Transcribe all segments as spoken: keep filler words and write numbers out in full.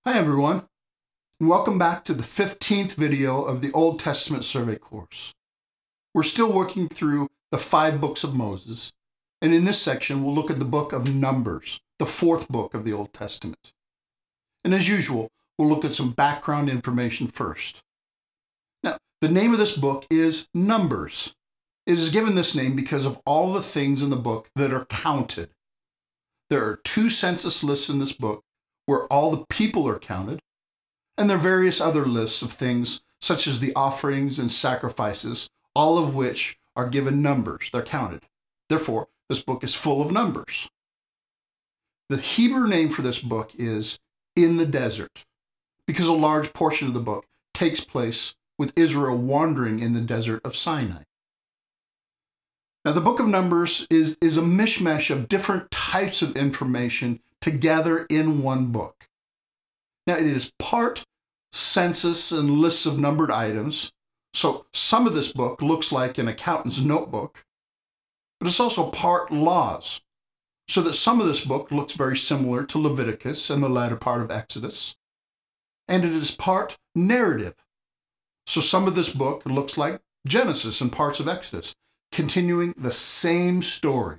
Hi everyone, and welcome back to the fifteenth video of the Old Testament Survey course. We're still working through the five books of Moses, and in this section we'll look at the book of Numbers, the fourth book of the Old Testament. And as usual, we'll look at some background information first. Now, the name of this book is Numbers. It is given this name because of all the things in the book that are counted. There are two census lists in this book where all the people are counted, and there are various other lists of things such as the offerings and sacrifices, all of which are given numbers. They're counted. Therefore, this book is full of numbers. The Hebrew name for this book is In the Desert, because a large portion of the book takes place with Israel wandering in the desert of Sinai. Now, the book of Numbers is, is a mishmash of different types of information together in one book. Now, it is part census and lists of numbered items, so some of this book looks like an accountant's notebook, but it's also part laws, so that some of this book looks very similar to Leviticus and the latter part of Exodus, and it is part narrative, so some of this book looks like Genesis and parts of Exodus, continuing the same story.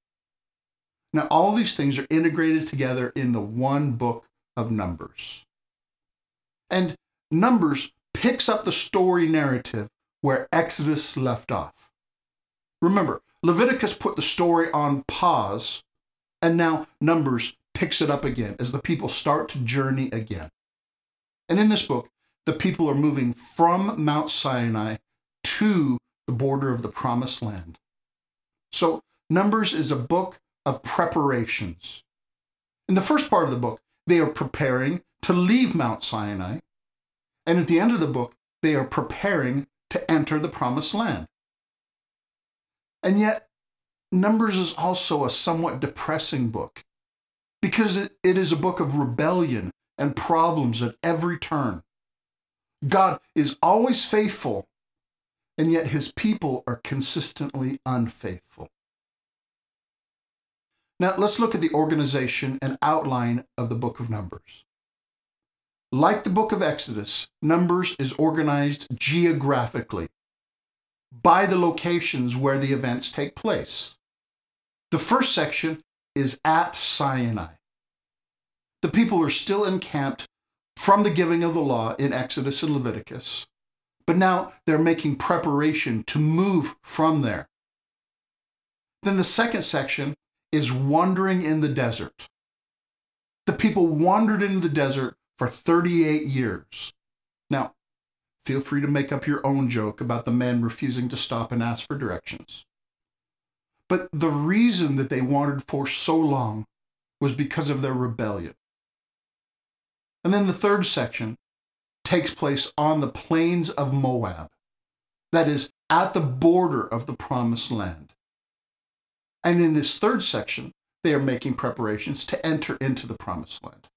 Now, all these things are integrated together in the one book of Numbers. And Numbers picks up the story narrative where Exodus left off. Remember, Leviticus put the story on pause, and now Numbers picks it up again as the people start to journey again. And in this book, the people are moving from Mount Sinai to the border of the Promised Land. So Numbers is a book of preparations. In the first part of the book, they are preparing to leave Mount Sinai, and at the end of the book, they are preparing to enter the Promised Land. And yet, Numbers is also a somewhat depressing book, because it, it is a book of rebellion and problems at every turn. God is always faithful, and yet his people are consistently unfaithful. Now, let's look at the organization and outline of the book of Numbers. Like the book of Exodus, Numbers is organized geographically by the locations where the events take place. The first section is at Sinai. The people are still encamped from the giving of the law in Exodus and Leviticus, but now they're making preparation to move from there. Then the second section is wandering in the desert. The people wandered in the desert for thirty-eight years. Now, feel free to make up your own joke about the men refusing to stop and ask for directions. But the reason that they wandered for so long was because of their rebellion. And then the third section takes place on the plains of Moab, that is, at the border of the Promised Land. And in this third section, they are making preparations to enter into the Promised Land.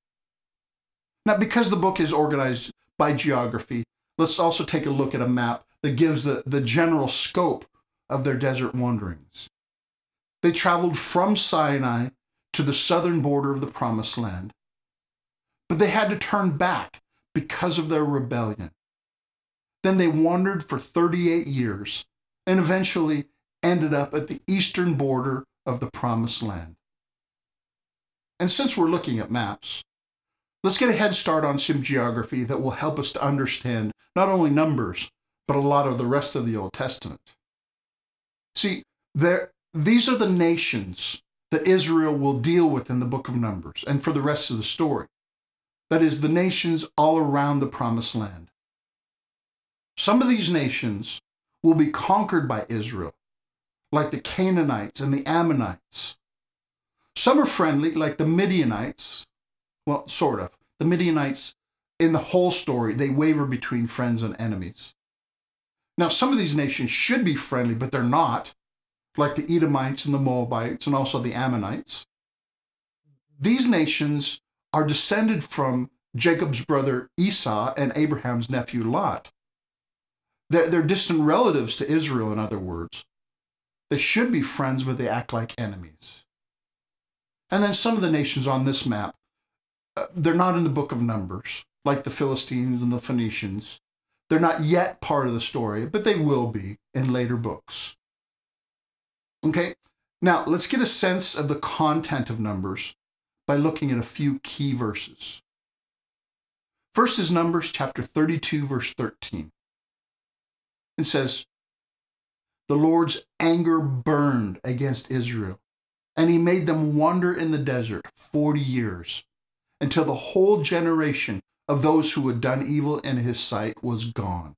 Now, because the book is organized by geography, let's also take a look at a map that gives the, the general scope of their desert wanderings. They traveled from Sinai to the southern border of the Promised Land, but they had to turn back because of their rebellion. Then they wandered for thirty-eight years and eventually ended up at the eastern border of the Promised Land. And since we're looking at maps, let's get a head start on some geography that will help us to understand not only Numbers, but a lot of the rest of the Old Testament. See, there, these are the nations that Israel will deal with in the book of Numbers and for the rest of the story. That is, the nations all around the Promised Land. Some of these nations will be conquered by Israel, like the Canaanites and the Ammonites. Some are friendly, like the Midianites. Well, sort of. The Midianites, in the whole story, they waver between friends and enemies. Now, some of these nations should be friendly, but they're not, like the Edomites and the Moabites and also the Ammonites. These nations are descended from Jacob's brother Esau and Abraham's nephew Lot. They're, they're distant relatives to Israel, in other words. They should be friends, but they act like enemies. And then some of the nations on this map uh, they're not in the book of Numbers, like the Philistines and the Phoenicians. They're not yet part of the story, but they will be in later books. Okay, now let's get a sense of the content of Numbers by looking at a few key verses. First is Numbers chapter thirty-two, verse thirteen. It says, "The Lord's anger burned against Israel, and he made them wander in the desert forty years, until the whole generation of those who had done evil in his sight was gone."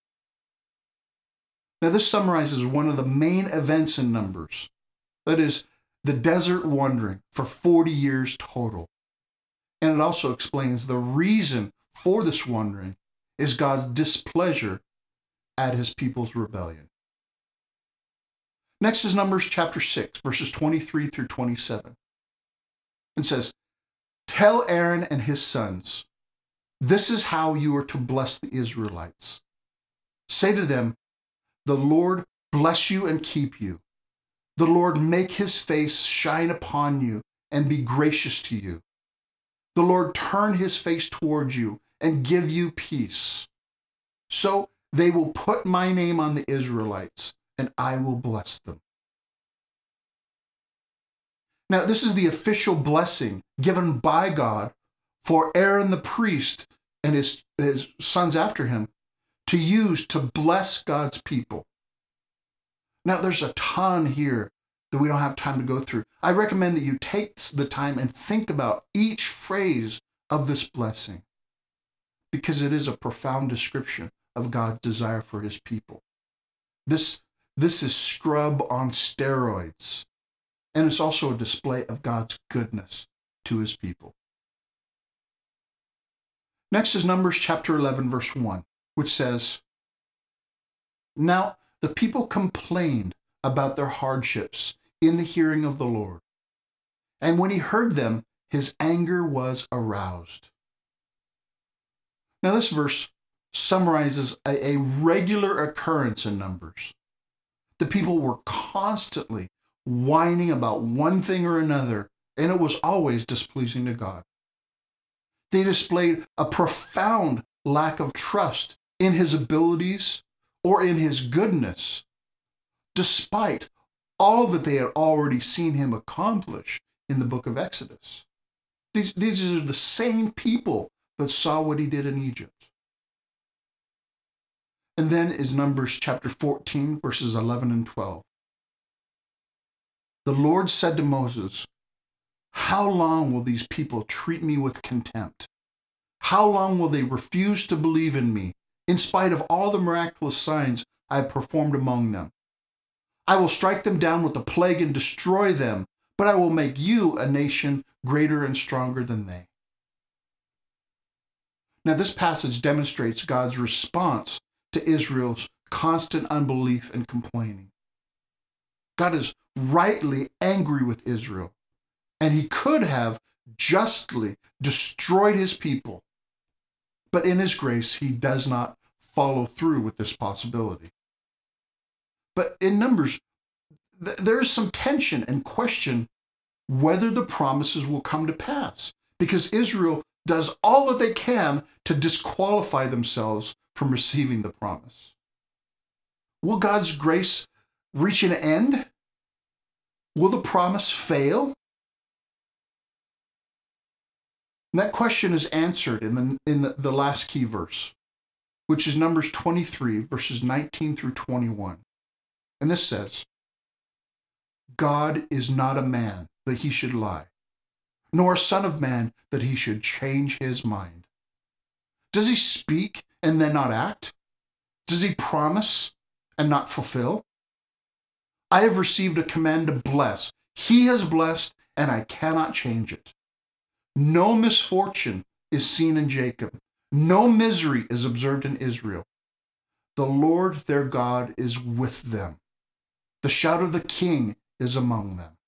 Now this summarizes one of the main events in Numbers, that is, the desert wandering for forty years total. And it also explains the reason for this wandering is God's displeasure at his people's rebellion. Next is Numbers chapter six, verses twenty-three through twenty-seven. It says, "Tell Aaron and his sons, this is how you are to bless the Israelites. Say to them, the Lord bless you and keep you. The Lord make his face shine upon you and be gracious to you. The Lord turn his face towards you and give you peace. So they will put my name on the Israelites, and I will bless them." Now, this is the official blessing given by God for Aaron the priest and his, his sons after him to use to bless God's people. Now, there's a ton here that we don't have time to go through. I recommend that you take the time and think about each phrase of this blessing, because it is a profound description of God's desire for his people. This, this is scrub on steroids, and it's also a display of God's goodness to his people. Next is Numbers chapter eleven, verse one, which says, "Now the people complained about their hardships in the hearing of the Lord, and when he heard them, his anger was aroused." Now this verse summarizes a, a regular occurrence in Numbers. The people were constantly whining about one thing or another, and it was always displeasing to God. They displayed a profound lack of trust in his abilities or in his goodness, despite all that they had already seen him accomplish in the book of Exodus. These, these are the same people that saw what he did in Egypt. And then is Numbers chapter fourteen, verses eleven and twelve. "The Lord said to Moses, how long will these people treat me with contempt? How long will they refuse to believe in me, in spite of all the miraculous signs I have performed among them? I will strike them down with the plague and destroy them, but I will make you a nation greater and stronger than they." Now, this passage demonstrates God's response to Israel's constant unbelief and complaining. God is rightly angry with Israel, and he could have justly destroyed his people. But in his grace, he does not follow through with this possibility. But in Numbers, th- there is some tension and question whether the promises will come to pass, because Israel does all that they can to disqualify themselves from receiving the promise. Will God's grace reach an end? Will the promise fail? And that question is answered in the in the, the last key verse, which is Numbers twenty-three, verses nineteen through twenty-one. And this says, "God is not a man that he should lie, nor a son of man that he should change his mind. Does he speak and then not act? Does he promise and not fulfill? I have received a command to bless. He has blessed, and I cannot change it. No misfortune is seen in Jacob. No misery is observed in Israel. The Lord their God is with them. The shout of the king is among them."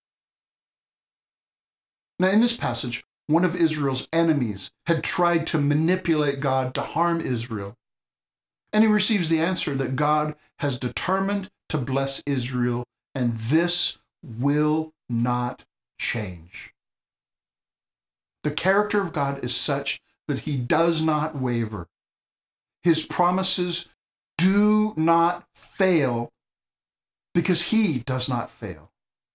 Now, in this passage, one of Israel's enemies had tried to manipulate God to harm Israel. And he receives the answer that God has determined to bless Israel, and this will not change. The character of God is such that he does not waver. His promises do not fail because he does not fail.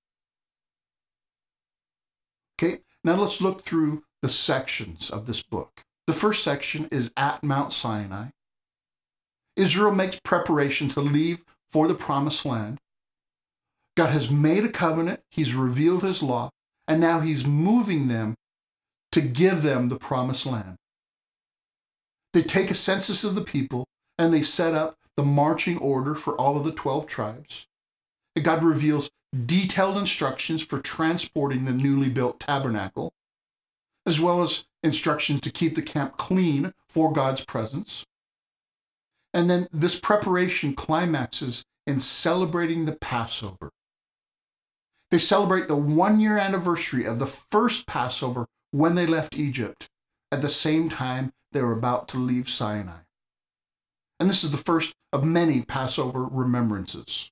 Okay, now let's look through the sections of this book. The first section is at Mount Sinai. Israel makes preparation to leave for the promised land. God has made a covenant, he's revealed his law, and now he's moving them to give them the promised land. They take a census of the people and they set up the marching order for all of the twelve tribes. And God reveals detailed instructions for transporting the newly built tabernacle, as well as instructions to keep the camp clean for God's presence. And then this preparation climaxes in celebrating the Passover. They celebrate the one-year anniversary of the first Passover when they left Egypt, at the same time they were about to leave Sinai. And this is the first of many Passover remembrances.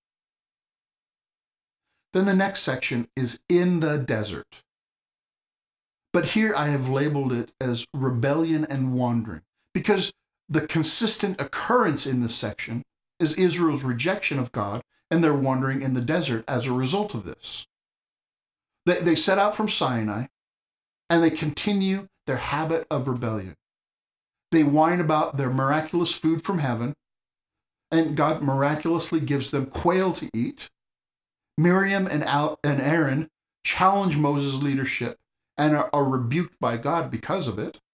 Then the next section is in the desert. But here I have labeled it as rebellion and wandering, because the consistent occurrence in this section is Israel's rejection of God and their wandering in the desert as a result of this. They, they set out from Sinai, and they continue their habit of rebellion. They whine about their miraculous food from heaven, and God miraculously gives them quail to eat. Miriam and, Al- and Aaron challenge Moses' leadership and are, are rebuked by God because of it.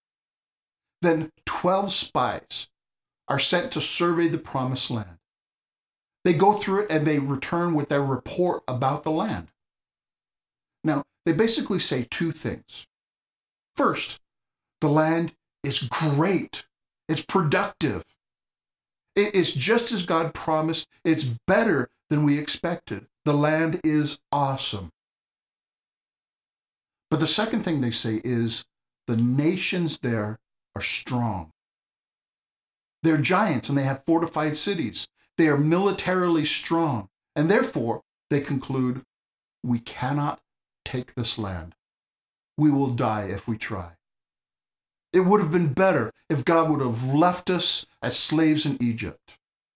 Then twelve spies are sent to survey the promised land. They go through it and they return with their report about the land. Now, they basically say two things. First, the land is great. It's productive. It is just as God promised. It's better than we expected. The land is awesome. But the second thing they say is the nations there are strong. They're giants and they have fortified cities. They are militarily strong. And therefore, they conclude, we cannot take this land. We will die if we try. It would have been better if God would have left us as slaves in Egypt.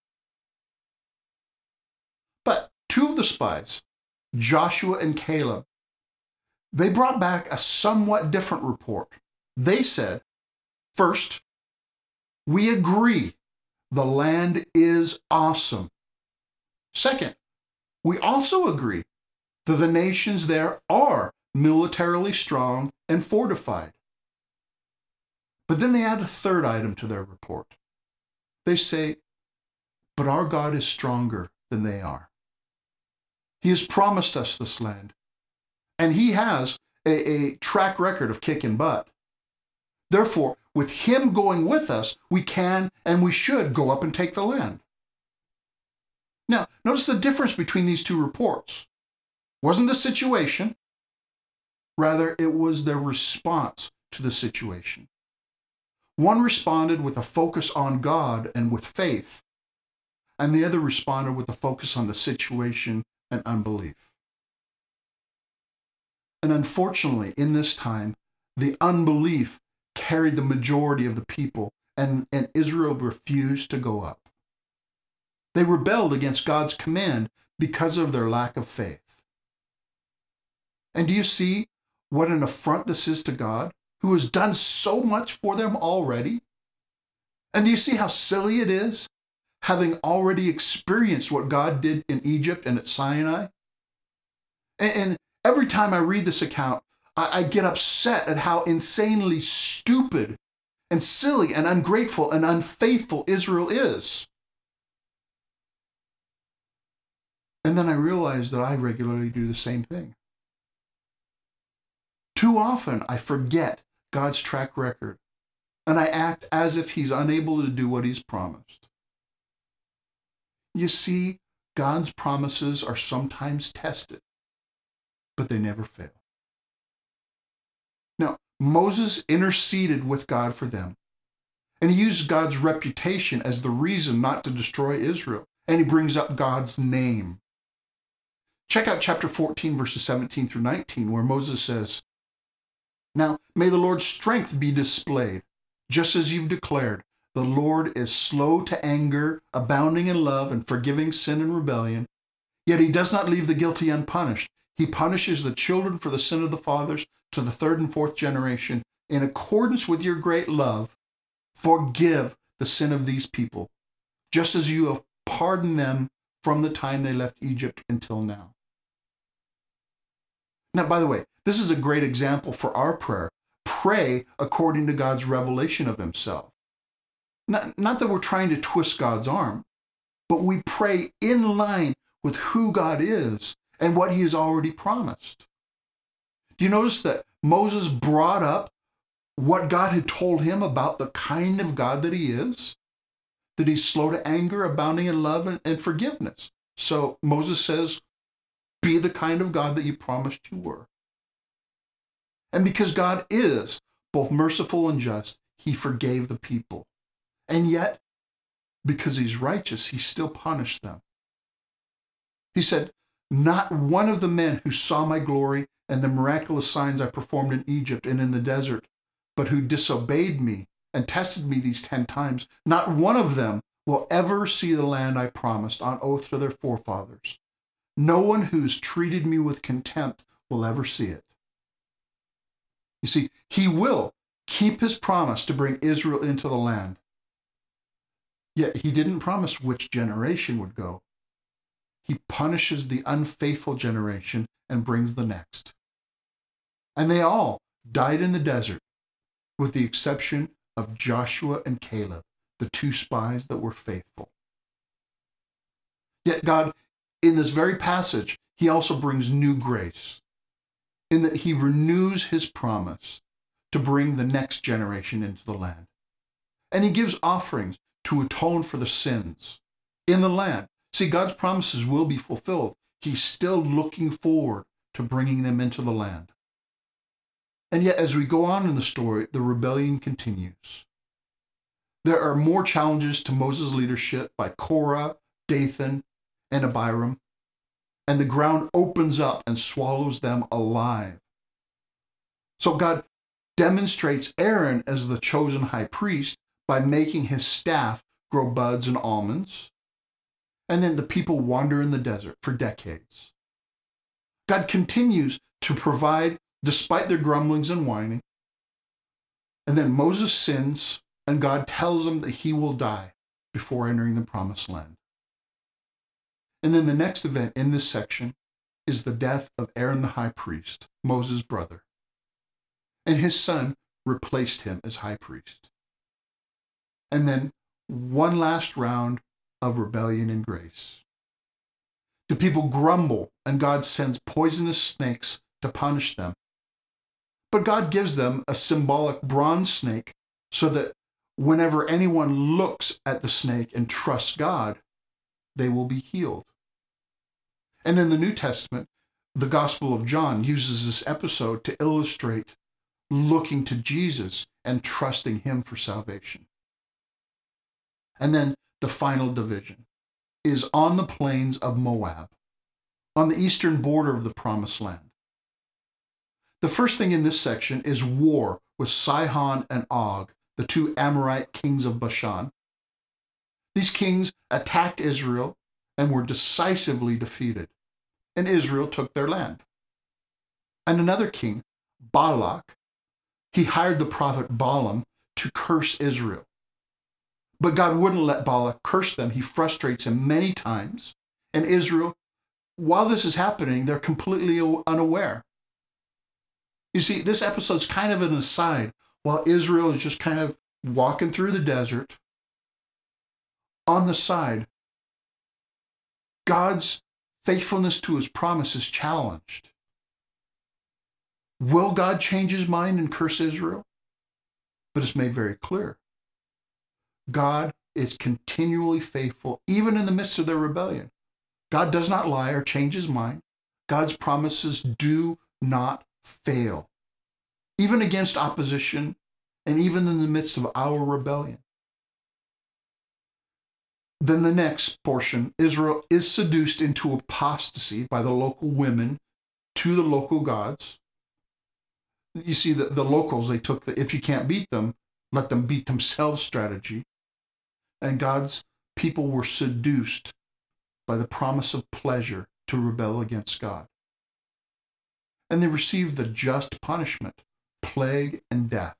But two of the spies, Joshua and Caleb, they brought back a somewhat different report. They said, first, we agree the land is awesome. Second, we also agree that the nations there are militarily strong and fortified. But then they add a third item to their report. They say, but our God is stronger than they are. He has promised us this land, and he has a, a track record of kicking butt. Therefore, with him going with us, we can and we should go up and take the land. Now, notice the difference between these two reports. It wasn't the situation. Rather, it was their response to the situation. One responded with a focus on God and with faith, and the other responded with a focus on the situation and unbelief. And unfortunately, in this time, the unbelief carried the majority of the people, and, and Israel refused to go up. They rebelled against God's command because of their lack of faith. And do you see what an affront this is to God, who has done so much for them already? And do you see how silly it is, having already experienced what God did in Egypt and at Sinai? And, and every time I read this account, I, I get upset at how insanely stupid and silly and ungrateful and unfaithful Israel is. And then I realize that I regularly do the same thing. Too often I forget God's track record, and I act as if he's unable to do what he's promised. You see, God's promises are sometimes tested, but they never fail. Now, Moses interceded with God for them, and he used God's reputation as the reason not to destroy Israel, and he brings up God's name. Check out chapter fourteen, verses seventeen through nineteen, where Moses says, Now, may the Lord's strength be displayed, just as you've declared. The Lord is slow to anger, abounding in love, and forgiving sin and rebellion. Yet he does not leave the guilty unpunished. He punishes the children for the sin of the fathers to the third and fourth generation. In accordance with your great love, forgive the sin of these people, just as you have pardoned them from the time they left Egypt until now. Now, by the way, this is a great example for our prayer. Pray according to God's revelation of himself. Not, not that we're trying to twist God's arm, but we pray in line with who God is and what he has already promised. Do you notice that Moses brought up what God had told him about the kind of God that he is? That he's slow to anger, abounding in love and, and forgiveness. So Moses says, be the kind of God that you promised you were. And because God is both merciful and just, he forgave the people. And yet, because he's righteous, he still punished them. He said, not one of the men who saw my glory and the miraculous signs I performed in Egypt and in the desert, but who disobeyed me and tested me these ten times, not one of them will ever see the land I promised on oath to their forefathers. No one who's treated me with contempt will ever see it. You see, he will keep his promise to bring Israel into the land. Yet he didn't promise which generation would go. He punishes the unfaithful generation and brings the next. And they all died in the desert, with the exception of Joshua and Caleb, the two spies that were faithful. Yet God, in this very passage, he also brings new grace, in that he renews his promise to bring the next generation into the land. And he gives offerings to atone for the sins in the land. See, God's promises will be fulfilled. He's still looking forward to bringing them into the land. And yet, as we go on in the story, the rebellion continues. There are more challenges to Moses' leadership by Korah, Dathan, and Abiram, and the ground opens up and swallows them alive. So God demonstrates Aaron as the chosen high priest by making his staff grow buds and almonds, and then the people wander in the desert for decades. God continues to provide despite their grumblings and whining, and then Moses sins, and God tells him that he will die before entering the promised land. And then the next event in this section is the death of Aaron the high priest, Moses' brother. And his son replaced him as high priest. And then one last round of rebellion and grace. The people grumble, and God sends poisonous snakes to punish them. But God gives them a symbolic bronze snake so that whenever anyone looks at the snake and trusts God, they will be healed. And in the New Testament, the Gospel of John uses this episode to illustrate looking to Jesus and trusting him for salvation. And then the final division is on the plains of Moab, on the eastern border of the Promised Land. The first thing in this section is war with Sihon and Og, the two Amorite kings of Bashan. These kings attacked Israel and were decisively defeated, and Israel took their land. And another king, Balak, he hired the prophet Balaam to curse Israel. But God wouldn't let Balak curse them. He frustrates him many times. And Israel, while this is happening, they're completely unaware. You see, this episode's kind of an aside. While Israel is just kind of walking through the desert, on the side, God's faithfulness to his promise is challenged. Will God change his mind and curse Israel? But it's made very clear. God is continually faithful, even in the midst of their rebellion. God does not lie or change his mind. God's promises do not fail, even against opposition and even in the midst of our rebellion. Then the next portion, Israel is seduced into apostasy by the local women to the local gods. You see, the, the locals, they took the if you can't beat them, let them beat themselves strategy. And God's people were seduced by the promise of pleasure to rebel against God. And they received the just punishment, plague and death.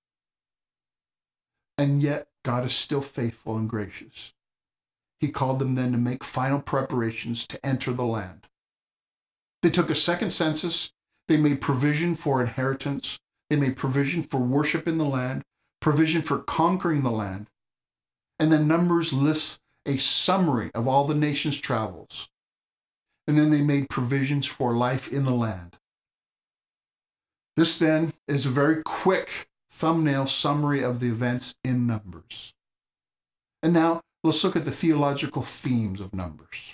And yet God is still faithful and gracious. He called them then to make final preparations to enter the land. They took a second census. They made provision for inheritance. They made provision for worship in the land, provision for conquering the land. And then Numbers lists a summary of all the nation's travels. And then they made provisions for life in the land. This then is a very quick thumbnail summary of the events in Numbers. And now let's look at the theological themes of Numbers.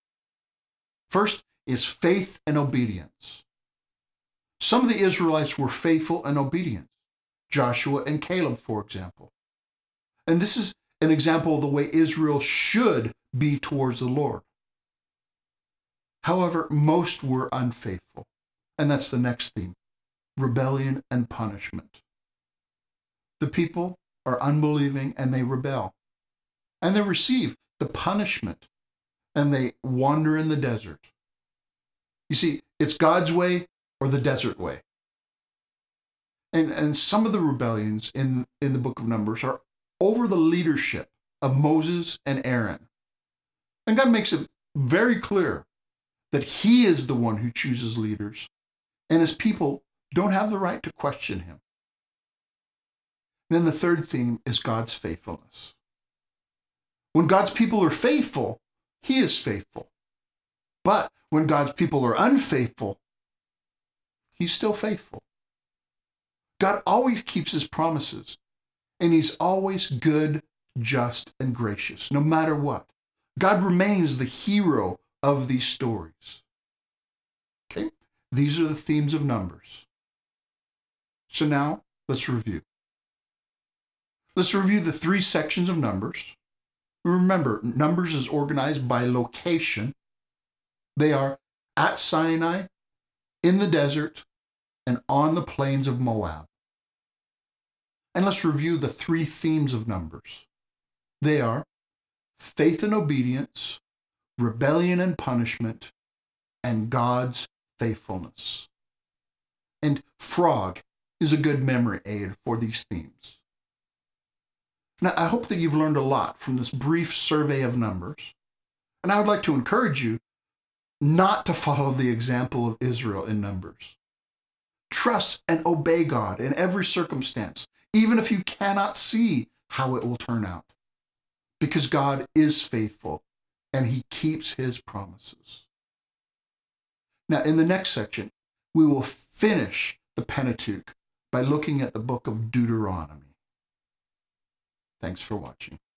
First is faith and obedience. Some of the Israelites were faithful and obedient. Joshua and Caleb, for example. And this is an example of the way Israel should be towards the Lord. However, most were unfaithful. And that's the next theme, rebellion and punishment. The people are unbelieving and they rebel. And they receive the punishment and they wander in the desert. You see, it's God's way or the desert way. And, and some of the rebellions in, in the book of Numbers are over the leadership of Moses and Aaron. And God makes it very clear that he is the one who chooses leaders, and his people don't have the right to question him. Then the third theme is God's faithfulness. When God's people are faithful, he is faithful. But when God's people are unfaithful, he's still faithful. God always keeps his promises, and he's always good, just, and gracious, no matter what. God remains the hero of these stories. Okay, these are the themes of Numbers. So now let's review. Let's review the three sections of Numbers. Remember, Numbers is organized by location. They are at Sinai, in the desert, and on the plains of Moab. And let's review the three themes of Numbers. They are faith and obedience, rebellion and punishment, and God's faithfulness. And frog is a good memory aid for these themes. Now, I hope that you've learned a lot from this brief survey of Numbers, and I would like to encourage you not to follow the example of Israel in Numbers. Trust and obey God in every circumstance, even if you cannot see how it will turn out, because God is faithful and he keeps his promises. Now, in the next section, we will finish the Pentateuch by looking at the book of Deuteronomy. Thanks for watching.